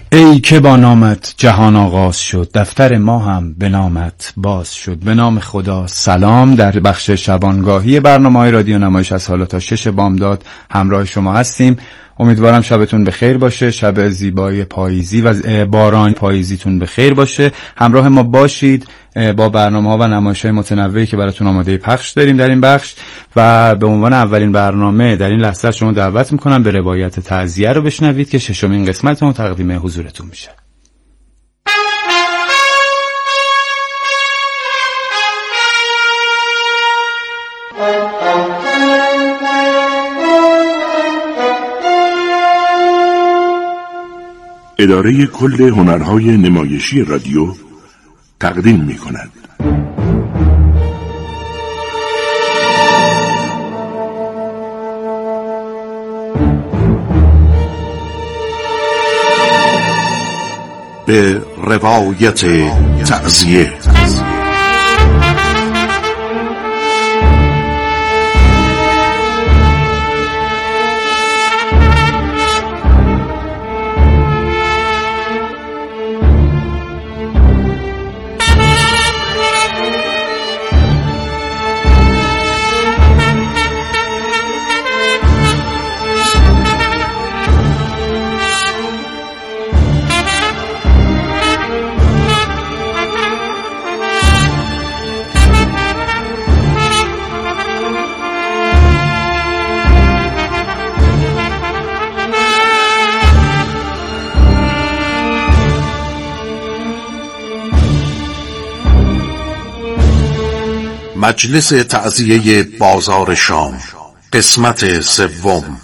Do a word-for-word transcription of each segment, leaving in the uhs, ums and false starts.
ای که با نامت جهان آغاز شد، دفتر ما هم به نامت باز شد. به نام خدا. سلام. در بخش شبانگاهی برنامه‌های رادیو نمایش از حالا تا شش بامداد همراه شما هستیم. امیدوارم شبتون بخیر باشه، شب زیبای پاییزی و باران پاییزیتون بخیر باشه. همراه ما باشید با برنامه‌ها و نمایش‌های متنوعی که براتون آماده پخش داریم در این بخش. و به عنوان اولین برنامه در این لحظه شما دعوت می‌کنم به روایت تعزیه رو بشنوید که ششمین قسمت اون تقدیم حضورتون میشه. اداره کل هنرهای نمایشی رادیو تقدیم می کند. به روایت تعزیه. مجلس تعزیه بازار شام، قسمت سوم.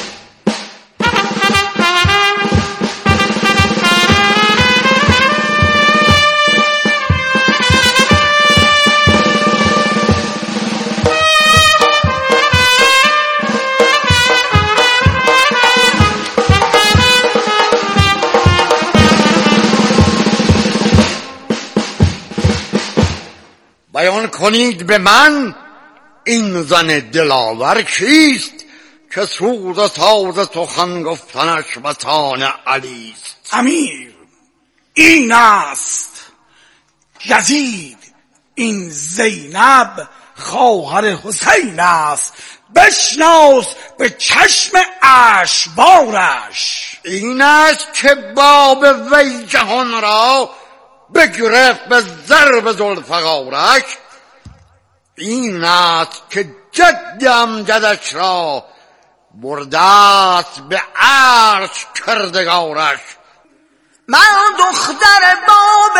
بیان کنید به من این زن دلاور کیست که سوز و ساز سخن گفتنش بسان علیست؟ امیر، این است یزید، این زینب خواهر حسین است، بشناس به چشم اشبارش. این است که باب وی جهان را بگرفت به ضرب ذوالفقارش. این است که جد امجدش را برده است به عرش کردگارش. من دختر باب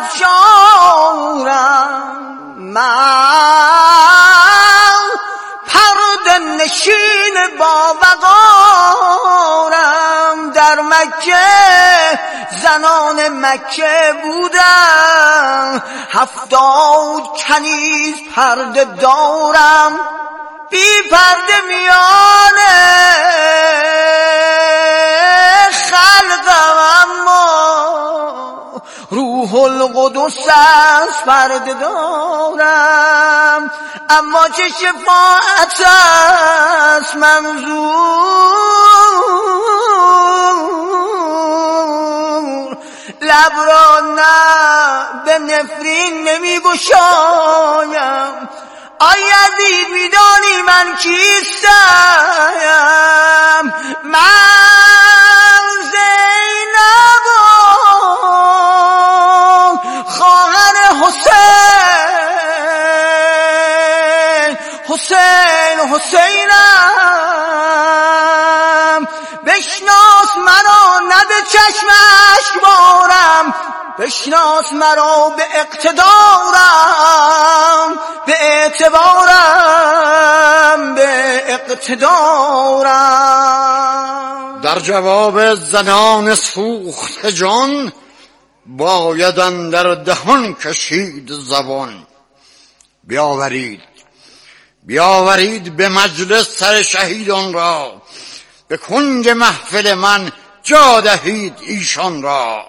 افشارم، من پرده نشین با وقارم. در مکه زنان مکه بودم، هفتاد کنیز پرده دارم. بی پرده میانه خلقم، اما روح القدس از پرده دارم. اما چه شفاعت است منظور، لب را نه به نفرین نمی گشایم. آی عزیز میدانی من کیستم؟ من زینبم خواهر حسین، حسین حسینم. بشناس مرا نه به چشم اشکبارم، بشناس مرا به اقتدارم، به اعتبارم، به اقتدارم. در جواب زنان سوخت جان باید اندر دهان کشید زبان. بیاورید بیاورید به مجلس سر شهیدان را، به کنج محفل من جا دهید ایشان را.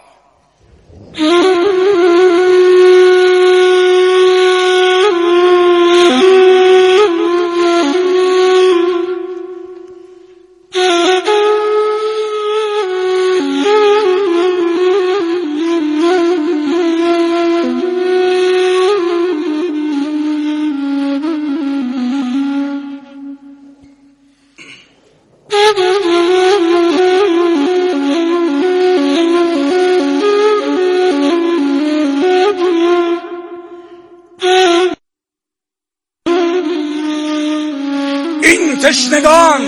تشنگان،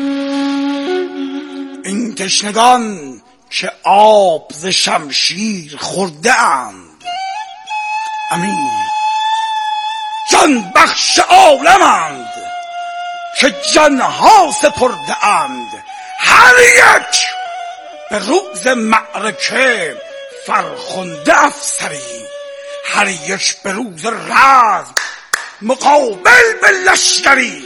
این تشنگان که آب ز شمشیر خورده اند، امین جان بخش عالمند که جانها سپرده اند. هر یک به روز معرکه فرخنده افسری، هر یک به روز رزم مقابل به لشکری.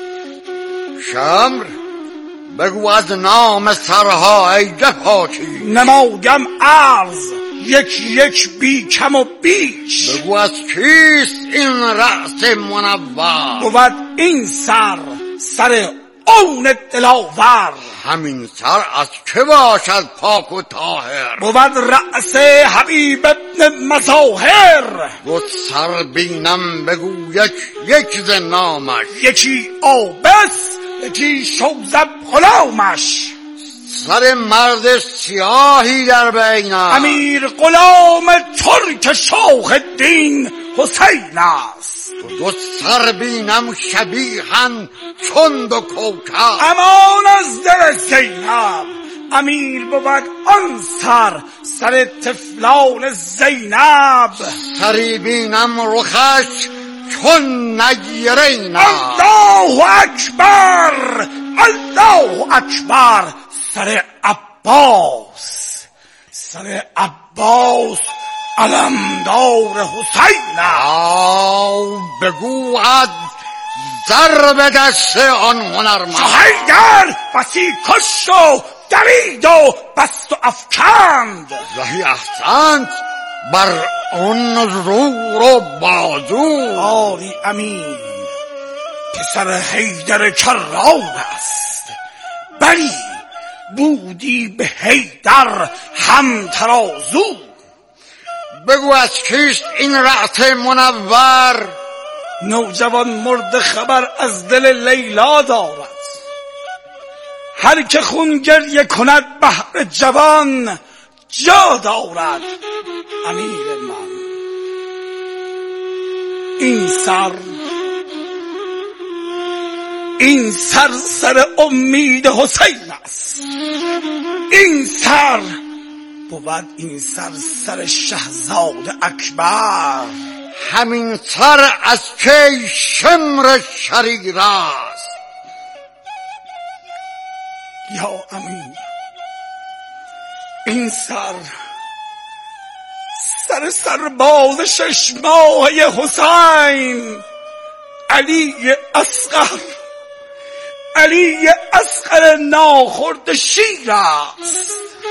شمر بگو از نام سرها ای جفاچی، نمایم عرض یک یک بی کم و بیش. بگو از کیست این رأس منور، بود این سر سر اون دلاور. همین سر از که باشد پاک و طاهر، بود رأس حبیب ابن مظاهر. بود سر بینم بگو یک یک ز نامش، یکی آبس یکی شوزب غلامش. سر مرد سیاهی در بینم، امیر غلام ترک شاه دین حسین است. دو سر بینم شبیهن چند و کوکب، امان از دل زینب. امیر بود آن سر سر طفلان زینب. سری بینم رخش چون نگیرین. الله اکبر، الله اکبر. سر عباس، سر عباس علمدار حسین. آو بگو از ضرب دست آن هنرمند، حیدر بسی کش و دوید و بست و افکند. زهی احسنت بر آن زور و بازو. آری امین پسر حیدر کرار است، بلی بودی به حیدر هم ترازو. بگو از کیست این رأس منور، نوجوان مرد خبر از دل لیلا دارد. هر که خون گریه کند بهر جوان جا دارد. امیر من این سر، این سر سر امید حسین است. این سر بود این سر سر شهزاده اکبر. همین سر از کی شمر شریر است. یا امین این سر سر سرباز شش ماهه حسین علی اصغر، علی اصغر ناخورد شیر است.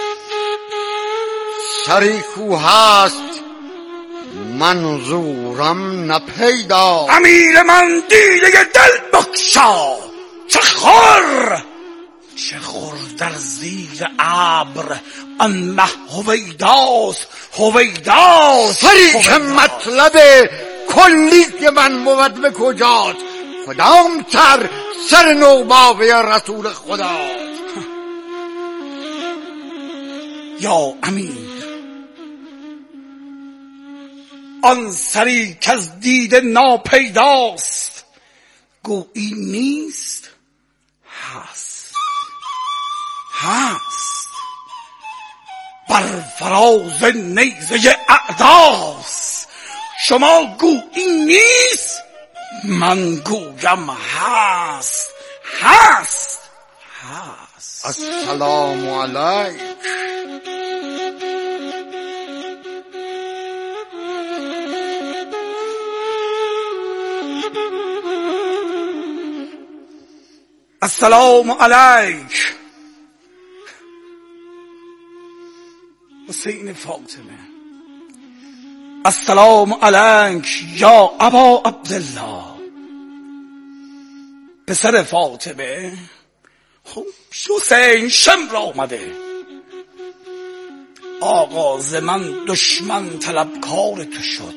سری کو هست منظورم نپیدا. امیر من دیده دل بکشا، چه خور چه خور در زیر ابر آن مه هویداست، هویداست. سری که مطلب کلی من بود به کجاست، کدام سر سر نوباوه رسول خدا. یا امین آن سری که از دیده ناپیداست، گویی نیست هست، هست بر فراز نیزه اعداست. شما گویی نیست، من گویم هست، هست، هست. السلام علیک. السلام علیک حسین فاطمه. السلام علیک یا ابا عبدالله. پسر فاطمه حسین شمر آمده. آغاز من دشمن طلبکار تو شد.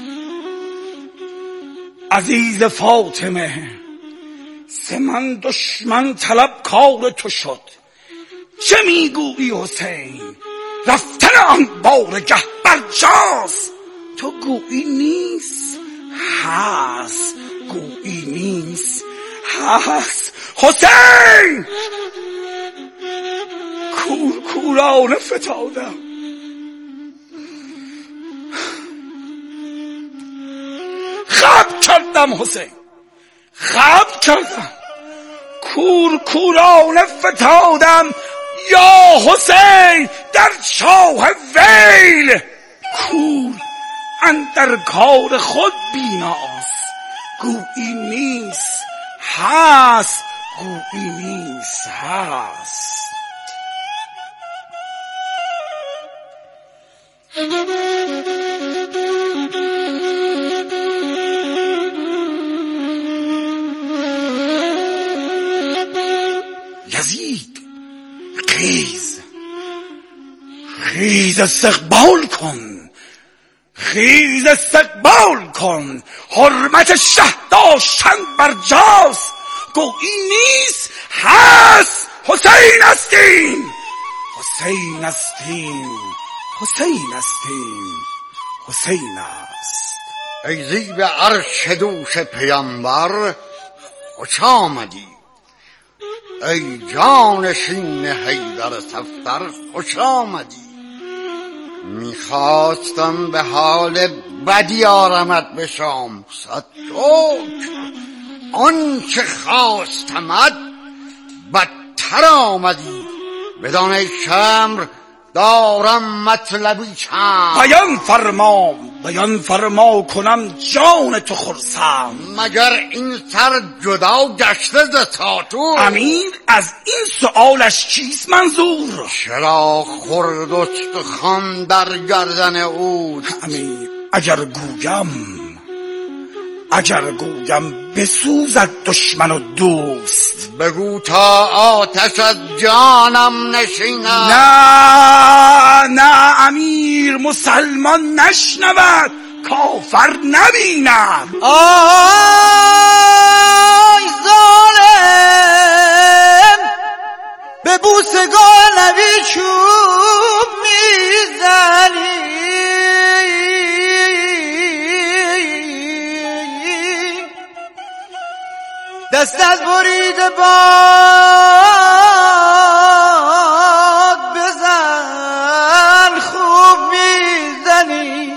عزیز فاطمه ز من دشمن طلبکار تو شد. چه میگویی حسین؟ رفتن آن بارگه برجاست. تو گویی نیست، هست. گویی نیست، هست. حسین کور کورانه فتادم، خب کردم حسین، خب کردم، کور کورانه فتادم یا حسین در چاه ویل. کور اندر کار خود بیناست، گویی نیست هست، گویی نیست هست. یزید خیز، خیز استقبال کن، خیز استقبال کن، حرمت شه داشتن بر جاست، گویی نیست هست، حسین استیم، حسین استیم، حسین استیم، حسین است. ای زیب عرش دوش پیامبر خوش آمدی، ای جانشین حیدر صفدر خوش آمدی. میخواستم به حال بدی آرمت به شام، صد شکر آن چه خواستمت بدتر آمدی. بدان ای شمر دارم مطلبی چند، بیان فرما بیان فرما کنم جان تو خرسند. مگر این سر جدا گشته ز ساطور؟ امیر از این سؤالش چیست منظور؟ چرا خرد استخوان در گردن اوست؟ امیر اگر گویم اگر گویم بسوزد دشمن و دوست. بگو تا آتش از جانم نشیند. نه نه امیر مسلمان نشنود، کافر نبیند. آی ظالم به بوسگاه نبی چوب میزنی، دست از برید باد بزن، خوب میزنی.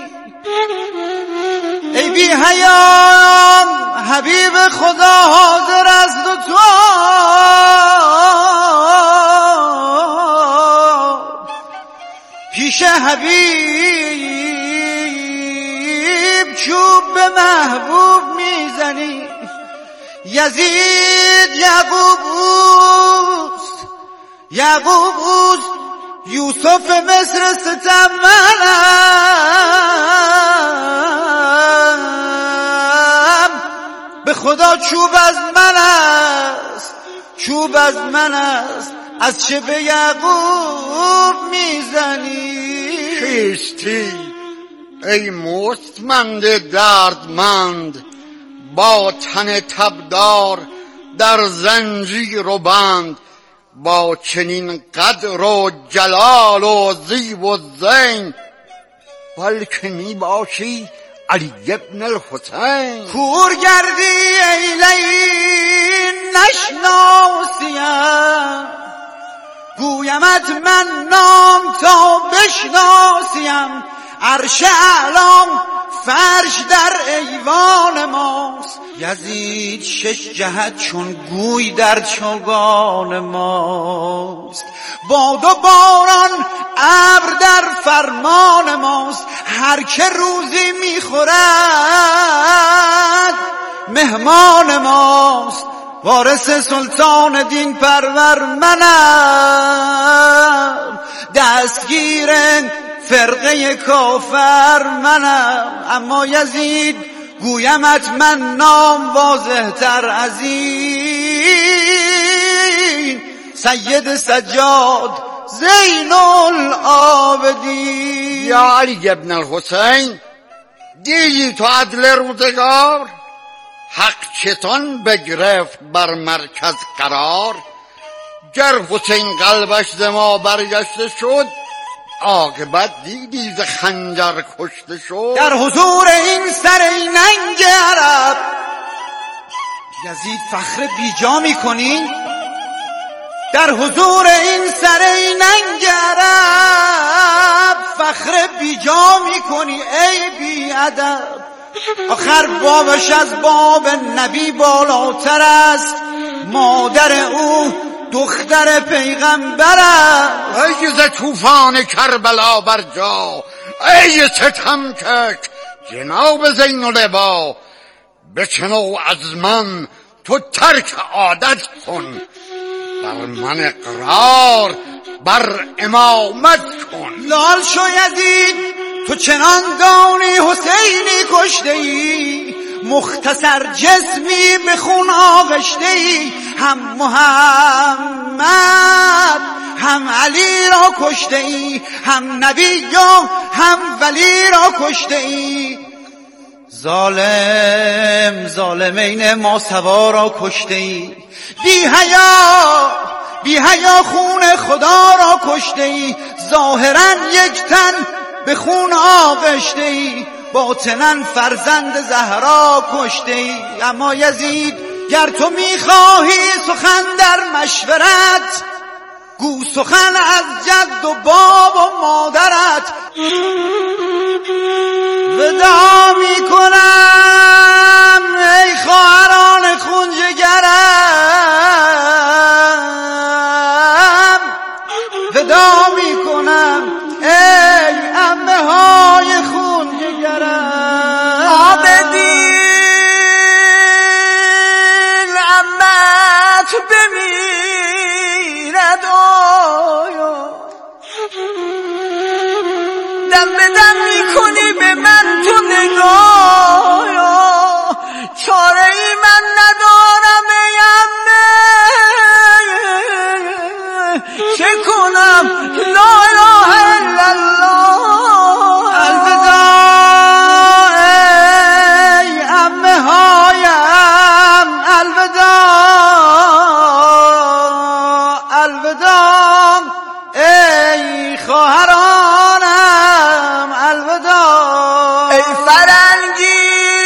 ای بی حیام حبیب خدا حاضر است و تو پیش حبیب چوب به محبوب میزنی. یزید یعقوب اوست، یعقوب اوست، یوسف مصر ستم منم. به خدا چوب از من است، چوب از من است، از چه به یعقوب میزنی؟ کیستی ای مستمند دردمند، با تن تبدار در زنجیر و بند، با چنین قدر و جلال و زیب و زین، بلکه می باشی علی ابن الحسین. کور گردی ای لیل نشناسیم، گویمت من نام تا بشناسیم. عرش اعلام فرش در ایوان ماست، یزید شش جهت چون گوی در چوگان ماست. باد و باران ابر در فرمان ماست، هر که روزی میخورد مهمان ماست. وارث سلطان دین پرور منم، دستگیر فرقه کافر منم. اما یزید گویمت من نام واضح تر از این، سید سجاد زین العابدین. یا علی ابن الحسین، دیدی تو عدل روزگار؟ حق چتان بگرفت بر مرکز قرار. گر حسین قلبش ز ما برگشته شد، عاقبت دیدی ز خنجر کشته شد. در حضور این سر ننگ عرب یزید فخر بیجا میکنی؟ در حضور این سره ننگ عرب فخر بیجا میکنی ای بی ادب. آخر بابش از باب نبی بالاتر است، مادر او دختر پیغمبر است. ای ز طوفان کربلا بر جا، ای ستمکش جناب زین العبا، بشنو از من تو ترک عادت کن، بر من اقرار بر امامت کن. لال شو یزید تو چنان دانی حسینی کشته ای، مختصر جسمی به خون آغشته ای، هم محمد هم علی را کشته ای، هم نبی و هم ولی را کشته ای. ظالم ظالمین ما سوا را کشته ای، بی حیا بی حیا خون خدا را کشته ای. ظاهرا یک تن به خون آغشته ای، باطنا فرزند زهرا کشته ای. اما یزید گر تو میخواهی سخن در مشورت، گو سخن از جد و باب و مادرت. وداع میکنم ای خواهران خونجگرم، وداع میکنم ای عمه های خونجگرم. آبدین عمت بمیرد آیا، دم به دم میکنی به من تو نگاه، چاره ای من ندارم ای عمه، چه کنم لا اله الا الله. الوداع ای عمه هایم، الوداع الوداع ای خواهرانم، الوداع ای فرنگی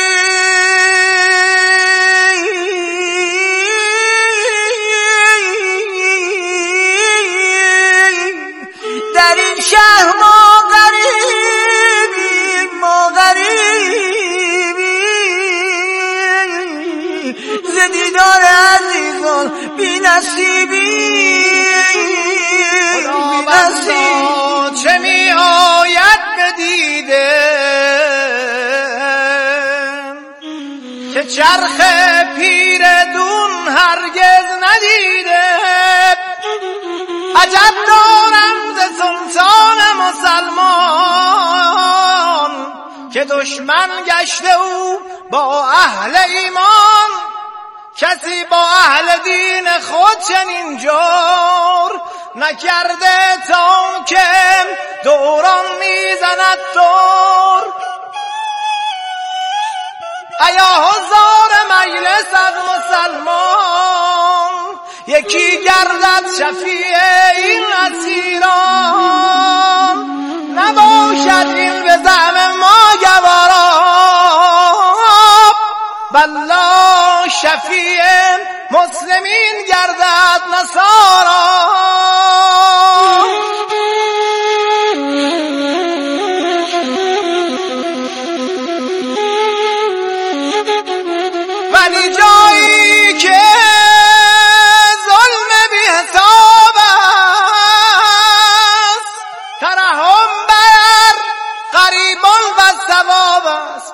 در این شهر ما غریبیم، ما غریبیم، ز دیدار عزیزان بی نصیبیم، بی نصیب. چه می آید بدیده که چرخ پیر دون هرگز ندیده، عجب دارم ز سلطان مسلمان که دشمن گشته او با اهل ایمان. کسی با اهل دین خود چنین جور نکرده تا که دوران میزند دور. ایا هزار مجلس از مسلمان، یکی گردد شفیع این اسیران. نباشد این به زعم ما گوارا، والله شفیع مسلمین گردد نصارا. ولی جایی که ظلم بی حساب است، ترحم بر غریبان و ثواب است.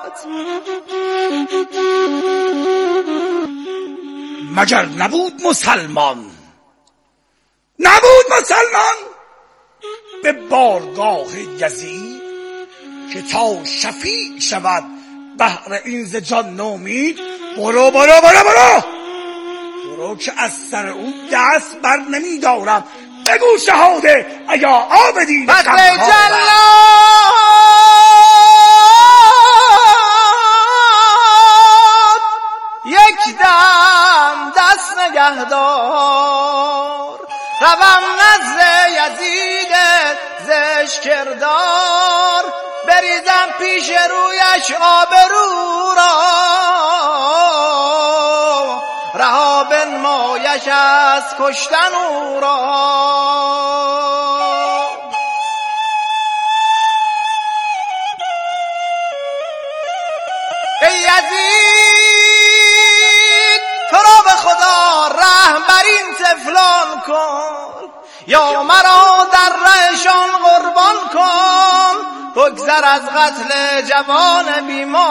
مگر نبود مسلمان، نبود مسلمان به بارگاه یزید که تا شفیع شود بهر این ز جان نومید. برو برو برو برو برو که از سر او دست بر نمی دارم. بگو شهاده ایا عابدین بدر جلال یک دم دست نگهدار، روم نزد یزید زشکردار، بریزم پیش رویش آبرو را، از کشتن او را. ای یزید تو را به خدا رحم بر این طفلان کن، یا مرا در رهشان قربان کن. بگذر از قتل جوان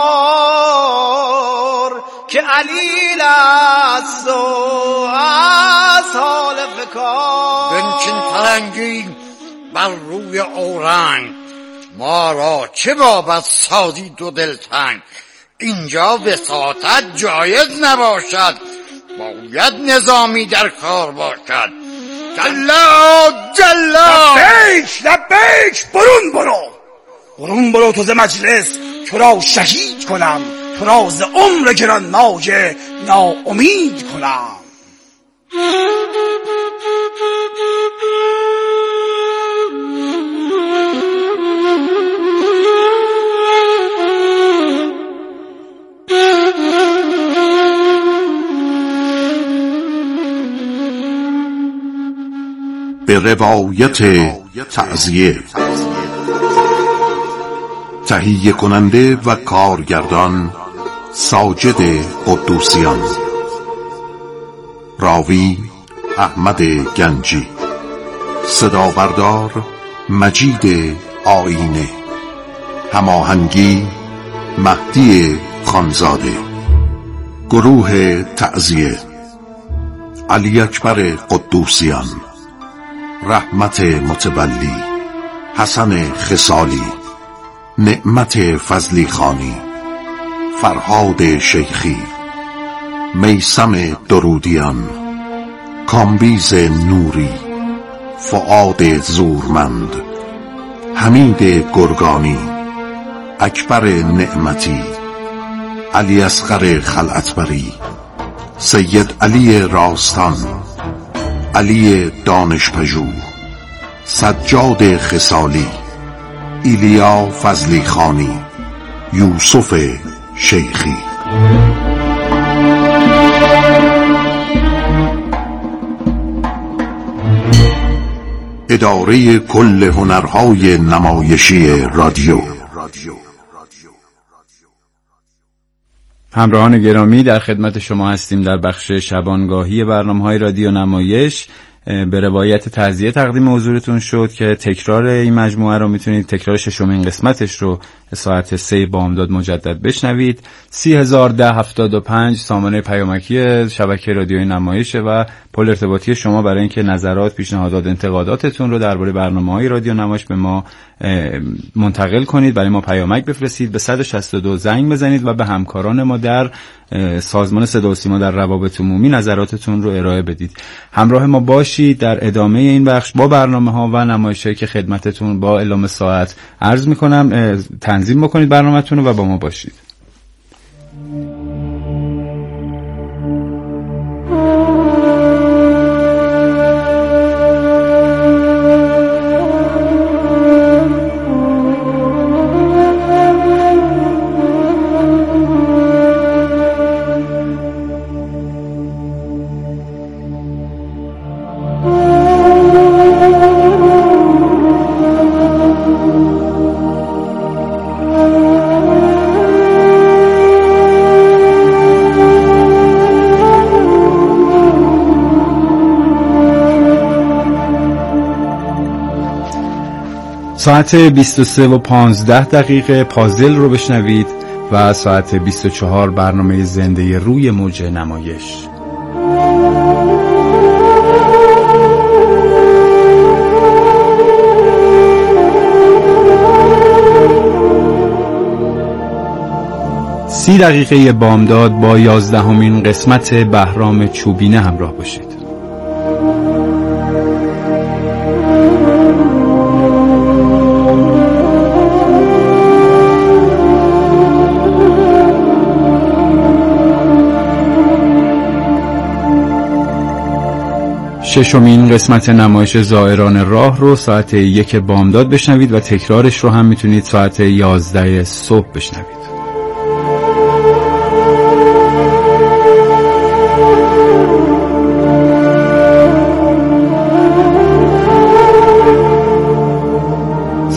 بیمار که علیل است و از حال فکار. بنشین پلنگی بر روی اورنگ، ما را چه بابت سازی دو دلتنگ. اینجا وساطت جایز نباشد، باید نظامی در کار باشد. جلاد جلاد لبیک لبیک، برون برو برون برو تو ز مجلس، تو را شهید کنم، تو را ز عمر گرانمایه ناامید کنم. به روایت تعزیه، تهیه کننده و کارگردان ساجد قدوسیان، راوی احمد گنجی، صدا بردار مجید آینه، هماهنگی مهدی خانزاده، گروه تعزیه علی اکبر قدوسیان، رحمت متولی، حسن خصالی، نعمت فضلی خانی، فرهاد شیخی، میثم درودیان، کامبیز نوری، فؤاد زورمند، حمید گرگانی، اکبر نعمتی، علی اصغر خلعتبری، سید علی راستان، علی دانشپژوه، سجاد خصالی، ایلیا فضلی خانی، یوسف شیخی. اداره کل هنرهای نمایشی رادیو. همراهان گرامی، در خدمت شما هستیم در بخش شبانگاهی برنامه‌های رادیو نمایش. به روایت تعزیه تقدیم حضورتون شد که تکرار این مجموعه رو میتونید، تکرار ششمین قسمتش رو ساعت سه بامداد مجدد بشنوید. سی هزار ده هفتاد و پنج سامانه پیامکی شبکه رادیوی نمایشه و پل ارتباطی شما برای اینکه نظرات، پیشنهادات، انتقاداتتون رو درباره برنامه‌های رادیو نمایش به ما منتقل کنید، برای ما پیامک بفرستید، به صد و شصت و دو زنگ بزنید و به همکاران ما در سازمان صدا و سیما در روابط عمومی نظراتتون رو ارائه بدید. همراه ما باشید در ادامه این بخش با برنامه‌ها و نمایش‌هایی که خدمتتون با اعلام ساعت عرض می‌کنم. تنظیم بکنید برنامه‌تون رو و با ما باشید. ساعت بیست و سه و پانزده دقیقه پازل رو بشنوید و ساعت بیست و چهار برنامه زنده روی موج نمایش. سی دقیقه بامداد با یازدهمین قسمت بهرام چوبینه همراه باشید. ششمین قسمت نمایش زائران راه رو ساعت یک بامداد بشنوید و تکرارش رو هم میتونید ساعت یازده صبح بشنوید.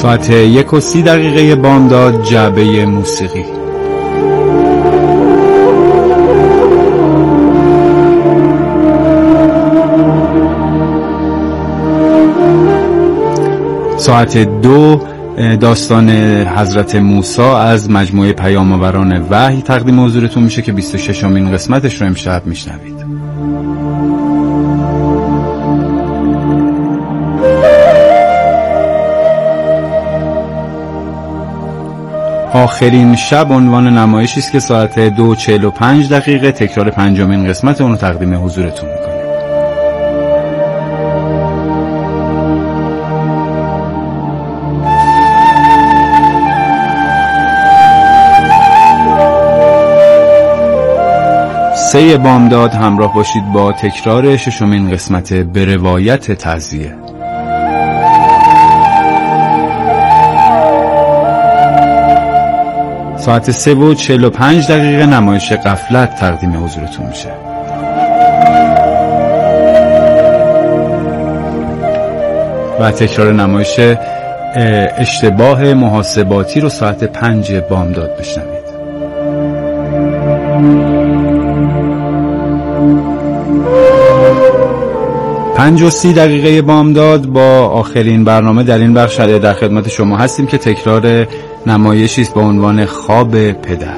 ساعت یک و سی دقیقه بامداد جعبه موسیقی. ساعت دو داستان حضرت موسی از مجموعه پیام‌آوران وحی تقدیم حضورتون میشه که بیست و ششمین قسمتش رو امشب میشنوید. آخرین شب عنوان نمایشی است که ساعت دو و چهل و پنج دقیقه تکرار پنجمین قسمت اون رو تقدیم حضورتون میکنه. سه بامداد همراه باشید با تکرار ششمین قسمت به روایت تعزیه. ساعت سه و چهل و پنج دقیقه نمایش غفلت تقدیم حضورتون میشه. و تکرار نمایش اشتباه محاسباتی رو ساعت پنج بامداد بشنوید. پنج و سی دقیقه بامداد با آخرین برنامه در این بخش در خدمت شما هستیم که تکرار نمایشی است با عنوان خواب پدر.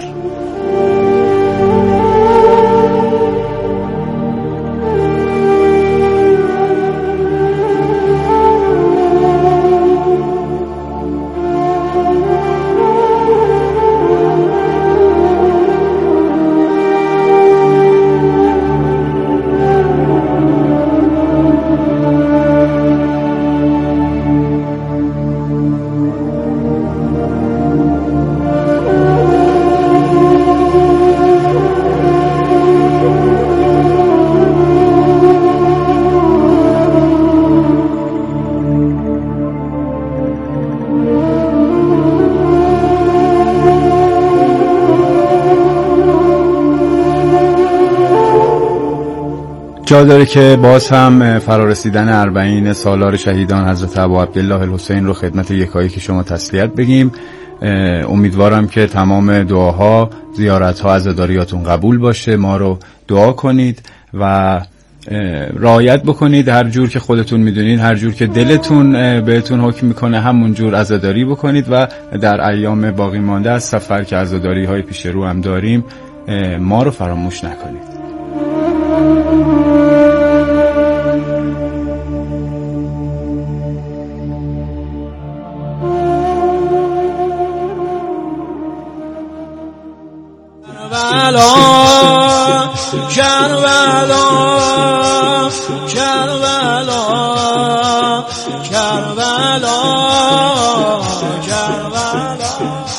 جا داره که باز هم فرارسیدن اربعین سالار شهیدان حضرت ابو عبدالله الحسین رو خدمت یکایی که شما تسلیت بگیم. امیدوارم که تمام دعاها، زیارتها، عزاداریاتون قبول باشه. ما رو دعا کنید و رعایت بکنید، هر جور که خودتون میدونید، هر جور که دلتون بهتون حکم میکنه همون جور عزاداری بکنید و در ایام باقی مانده از سفر که عزاداری های پیش رو هم داریم ما رو فراموش نکنید. کربلا کربلا کربلا کربلا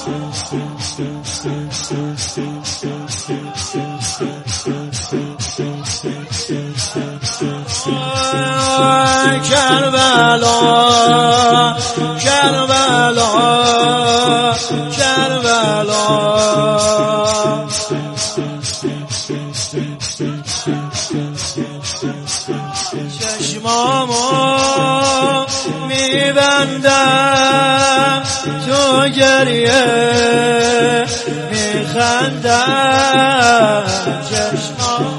کربلا کربلا کربلا چشمامو میبندم تو گریه میخندم چشمام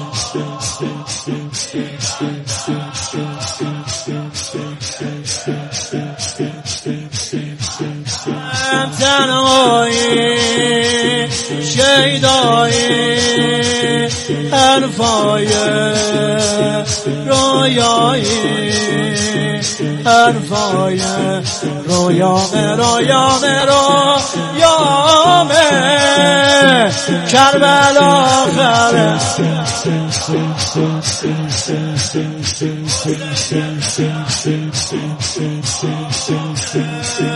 تنهایی شیدایی حرفای رویایی حرفای رویامه رویامه رویامه کربلا خره